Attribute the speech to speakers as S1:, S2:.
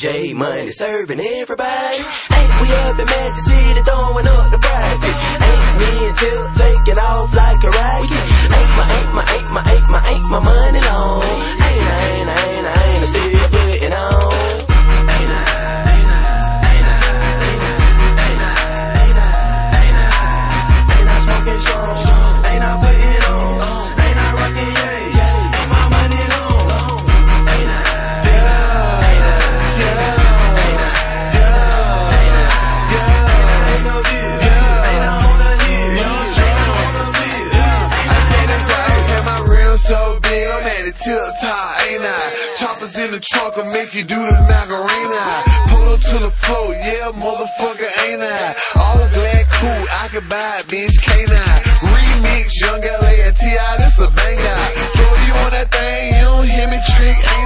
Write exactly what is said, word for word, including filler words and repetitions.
S1: J Money serving everybody. Ain't we up in Magic City throwing up the private? Ain't me and Tip taking off like a rocket? Ain't my, ain't my, ain't my, ain't my, ain't my money long? Ain't I, ain't I, ain't I, ain't I still putting on? Ain't I, ain't I, ain't I, ain't I, ain't I, ain't I, ain't I, ain't I smoking strong? Ain't I putting on? Ain't I rocking yeah? Ain't my money long? Ain't I, yeah, ain't I, yeah, ain't I, yeah, ain't I, yeah, ain't no deal, yeah, ain't I on the hill, ain't I on the field, yeah, ain't I on the
S2: my rim so big, I'm at the tip top, ain't I? Choppers in the trunk will make you do the Macarena. Pull up to the floor, yeah, motherfucker, ain't I? All black, cool, I can buy it, bitch, can't I? Remix, Young L A and T I, this a banger. Throw you on that thing, you don't hear me trick, ain't